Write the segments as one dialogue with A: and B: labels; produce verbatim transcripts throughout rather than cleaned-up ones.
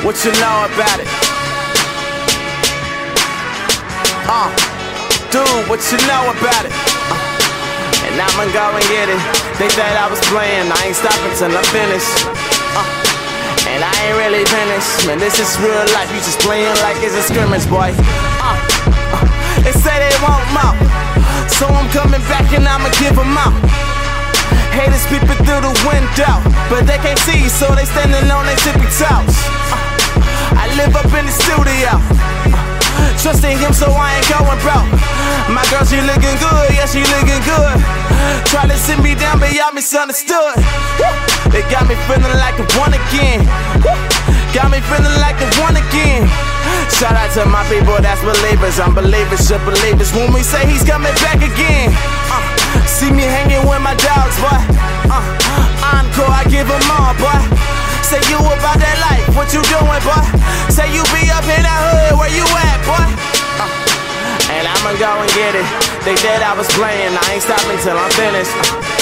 A: what you know about it? Uh, dude, what you know about it? Uh, and I'ma go and get it. They thought I was playing, I ain't stopping till I'm finished. Uh, and I ain't really finished. Man, this is real life, you just playing like it's a scrimmage, boy. Uh, uh, they say they want more, so I'm coming back and I'ma give them out. Haters peeping through the window, but they can't see, so they standing on their tippy toes. Uh, I live up in the studio, uh, trusting him so I ain't going broke. My girl, she looking good, yeah, she looking good. Try to sit me down, but y'all misunderstood. Woo! They got me feeling like the one again. Woo! Got me feeling like the one again. Shout out to my people that's believers, unbelievers should believe us when we say he's coming back again. Uh, see me hanging with my dogs, boy. Uh, encore, I give them all, boy. Say you about that life, what you doing, boy? Say you be up in that hood, where you at, boy? Uh, and I'ma go and get it. They said I was playing, I ain't stopping till I'm finished.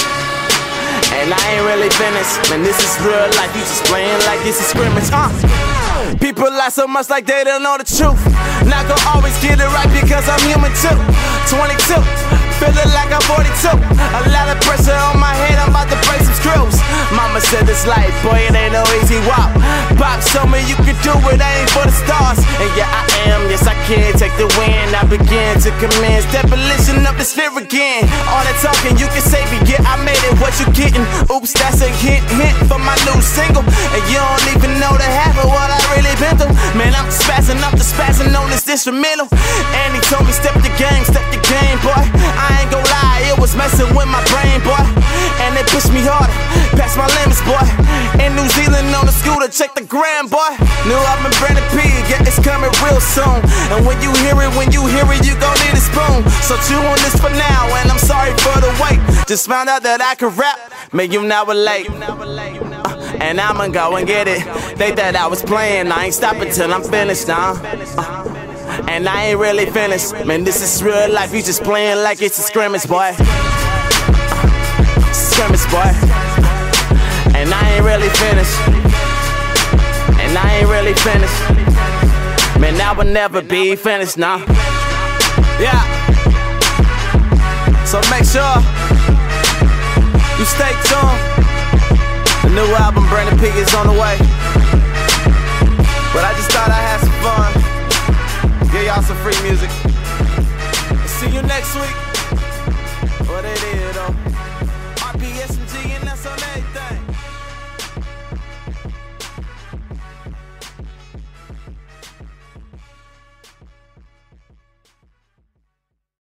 A: Uh, and I ain't really finished. Man, this is real life, you just playing like this is scrimmage. Uh, people lie so much like they don't know the truth. Not gon' always get it right because I'm human too. twenty-two, feeling like I'm forty-two. A lot of pressure on my head, I'm about to break some screws. Mama said this life, boy, it ain't no easy walk. Pop showed me you can do it, I ain't for the stars. And yeah, I am, yes I can take the win. I begin to commence demolition of the sphere again. All that talking, you can save me, yeah I made it, what you getting? Oops, that's a hint, hint for my new single. And you don't even know the half of what I really been through. Man, I'm spazzing up the spazzing on this instrumental. And he told me step the game, step the game, boy. I ain't gon' lie, it was messing with my brain, boy. And it pushed me harder, past my limits, boy. In New Zealand on the scooter, check the gram, boy. New album Brandon P, yeah, it's coming real soon. And when you hear it, when you hear it, you gon' need a spoon. So chew on this for now, and I'm sorry for the wait. Just found out that I could rap, make you never late. Uh, and I'ma go and get it. They thought I was playing, I ain't stopping till I'm finished now. Uh, and I ain't really finished. Man, this is real life, you just playing like it's a scrimmage, boy. Uh, scrimmage, boy. And I ain't really finished. And I ain't really finished. Man, I will never be finished now. Yeah. So make sure you stay tuned. The new album, Brandon P, is on the way. But I just thought I had some fun. Give y'all some free music. See you next week. What it is, though. R P S M G and that's on everything.